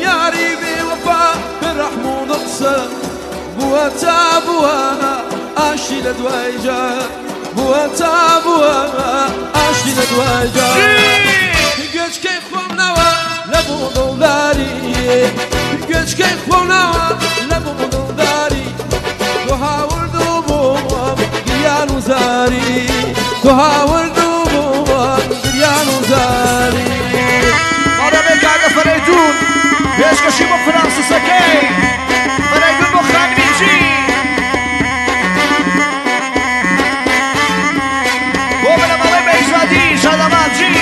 ياري بوفا بالرحم ونقصه بوا تابوا اشي لدوايجا بوا تابوا اشي لدوايجا قش كي خومنا لبو دولاري قش كي خومنا لبو دولاري تهاول دوبوم قريان وزاري تهاول دوبوم قريان وزاري مرة بك على فريدون بيش كشيبو فرنسا سكي فريدون بخان بيجي ومن مالي بيزادي شادمان جي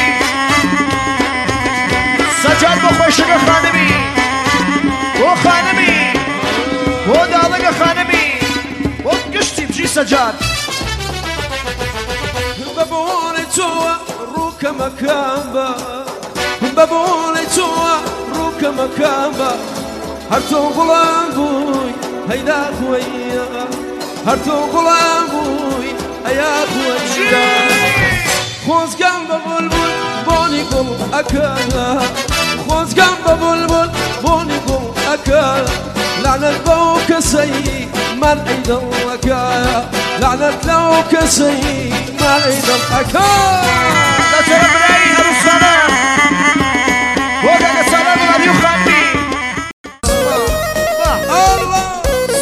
سجاد بخوش خانمي وخانمي ودالك خانمي وقشتي بجي سجاد بابوني توا روك مكانبا بابوني توا روك مكانبا هرتو غلام بوي هيدا خويا هرتو غلام بوي هيا خويا خوز جنب بلبل بوني قل أكا خوز جنب بلبل بوني قل أكا لعنة بوك سي من عيد الوكايا لعنة لو كسي من عيد الوكايا لا ترى براي أبو السلام وقال السلام على يخاني الله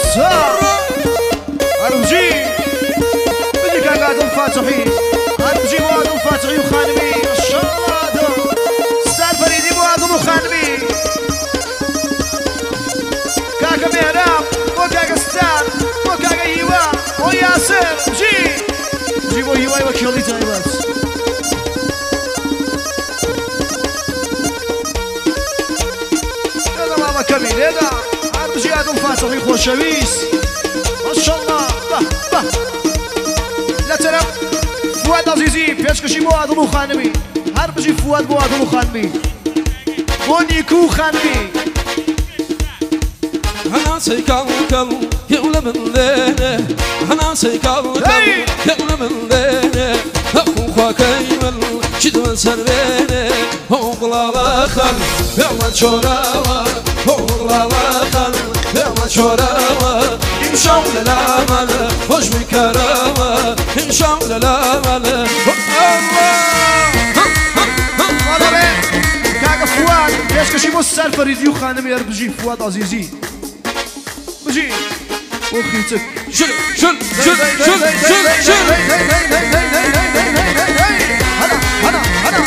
أرمجي بدي كان قاعد الفاتحين أرمجي مواد الفاتحي وخانمي ما شاء الله دو ستار فريدي مواد وخانمي كاكا مهراب وكاكا ستار وكاكا هيوا وياسر جيبوا هيواي وكيولي تايبات هذا ماما كميل هذا أرمجي هذا الفاتحي خوشويس ما شاء الله با لا ترى فؤاد عزيزي بيشكشي مواد وخانمي هربجي فؤاد مواد وخانمي بونيكو خانمي أنا سيكال كل يولا من ليلة أنا سيكال كل يولا من ليلة أخو خاكيمل شدوا سربينه هوغلا لخل يلا تشوراوا هوغلا لخل يلا تشوراوا إمشاو للعمل وش بكراوا إمشاو للعمل كاكا فؤاد بيشكشي مو السرفريزي وخانمي هربجي فؤاد عزيزي بجي وخيتك شل شل شل شل شل شل هلا هلا هلا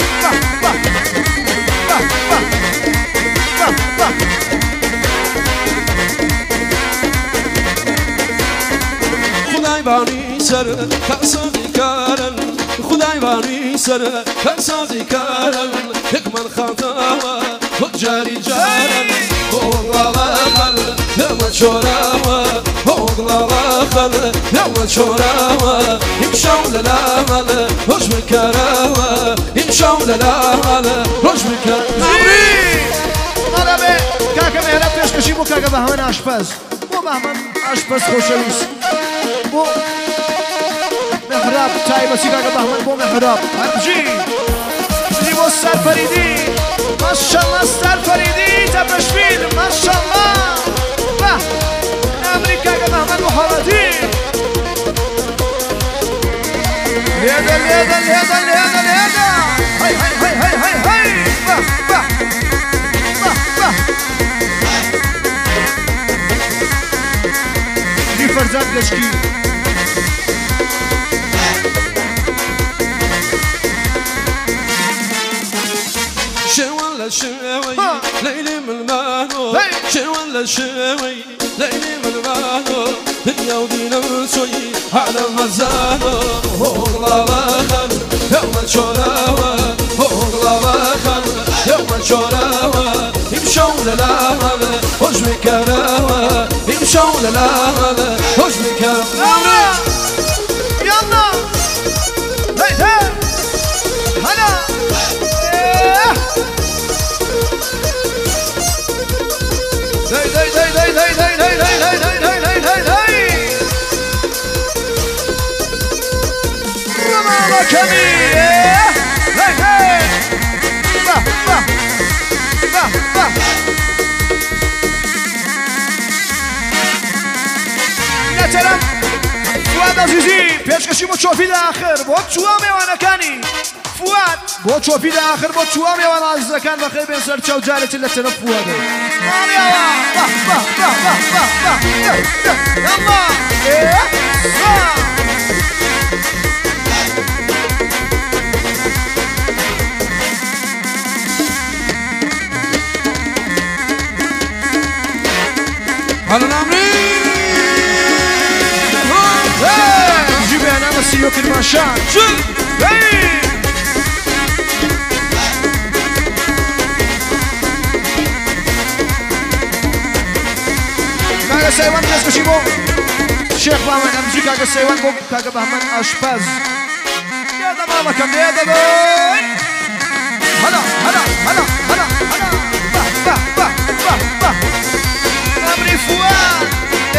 خدای بانی سر کسازی کارن خدای بانی سر کسازی کارن هکمن خطا و جاری جارن هوغلا لخل يلا تشوراوا هوغلا لخل يلا تشوراوا يمشوا للعمل وش بكراوا يمشوا للعمل وش بكراوا مرحبا كاكا مهرب بيشكشي بو كاكا بهمن اشپز بو بهمن اشپز خوشویس بو محراب تایبسی كاكا بهمن بو محراب هرجي بو سرفريدي ما شاء الله سرفريدي تبرشفيد ما شاء الله با امريكا كاكا بهمن وحالتي ليدا ليدا ليدا ليدا ليدا هاي هاي هاي هاي هاي هاي با با با با دي فرزاد لشكي شوال شوي ليلي من المانو شوال شوي ليلي من المانو هي ودينا نسوي على مزانو هوغلا لخل يوم تشوراوا هوغلا لخل يوم تشوراوا يمشوا للعمل وش بكراوا يمشوا للعمل وش بكراوا يلا هاي هاي هلا هاي هاي هاي هاي هاي هاي هاي هاي هاي هاي هاي هاي هاي رمالا كميل هاي هاي با با با با پێشکەشی بۆ چۆپی داخر بۆ چووە میێوانەکانی فواد بۆ چۆپی داخر بۆ چووە میێوان عزیزەکان بەخێر بێن سەر چاو جارێکی لە تەرەف فوادە هلا نامري جيب انا مسيو كرماشان كاكا سيوان كاسكشي بو شيخ بامن امجي كاكا سيوان بو كاكا بامن اشباز يا دا ماما كم يا دا بوي هلا هلا هلا هلا هلا با با با با نامري فواد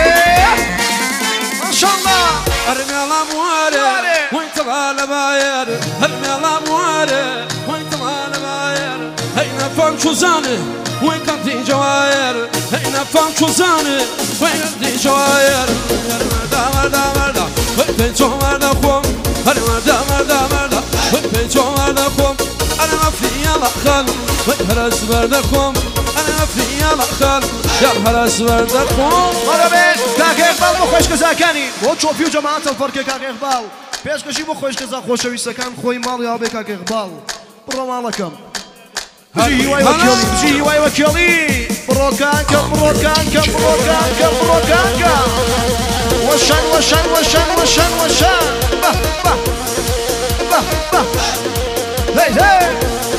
ما شاء الله ارمي الاموال وانت على باير ارمي الاموال وانت على باير هينا فان شوزاني وين كنتي جواير هينا فان شوزاني وين كنتي جواير مردا مردا مردا وين بيتو مردا خوم انا مردا مردا مردا وين بيتو مردا خوم انا ما في يلا خل وين هرس مردا خوم انا ما في يلا خل يا هرس مردا خوم مرحبا كاكا اقبال بو خوش كزاكاني بو تشوفي جماعة الفرق كاكا اقبال پێشکەشی بۆ خۆش کەزا خۆشەویستەکان خۆی ماڵی هاوبێ کاکە اقبال بڕۆ ماڵەکەم بژی هیوای وەکێڵی بژی هیوای وەکێڵی بڕۆکانکە بڕۆکانکە بڕۆکانکە بڕۆکانکە وەشان وەشان وەشان وەشان وەشان بە بە بە بە هەی هەی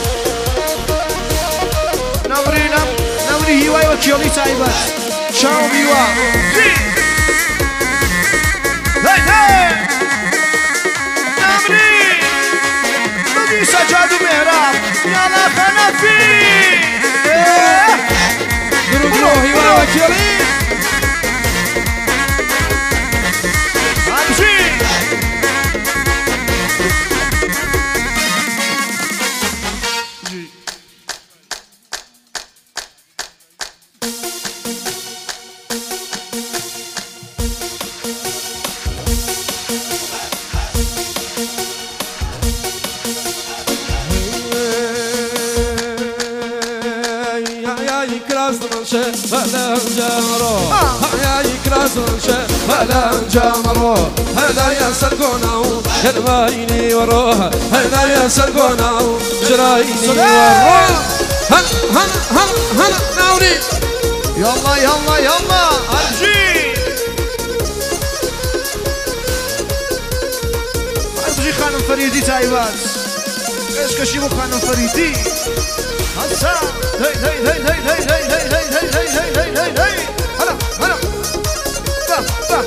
نەوری هیوای وەکێڵی تایبەت شاو هیوا هەی هەی سجاد ومهراب يلا خنفي درو هيوا وكيلي امشي هلا جمرو يا يكراسون شيء هلا جمرو هلا يا سرقوناو يرمايني وروها هلا يا سرقوناو جرايني وروها هلا ناوري يلا يلا يلا ارجي ارجي خانم فريدي تايبات ايش كشيبو خانم فريدي هسا هي هي هي هي هي هي هي هي هي هي هي هي هلا هلا با با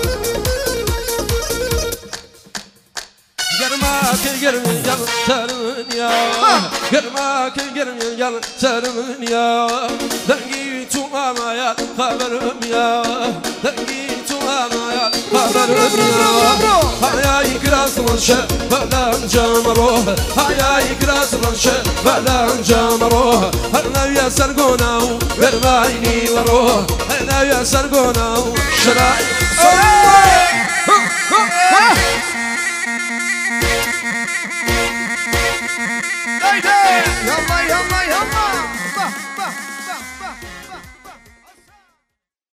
قرماك قرمي يلا ترمنيا قرماك قرمي يلا ترمنيا دقيتو ماما يا خبرم يا دقيتو ماما يا خبرم يا يا يكراس الشيء بلا جمروه يا يكراس الشيء بلا جمروه هلا يا سرقوناو قرمايني وروه هلا يا سرقوناو شراي يلا يلا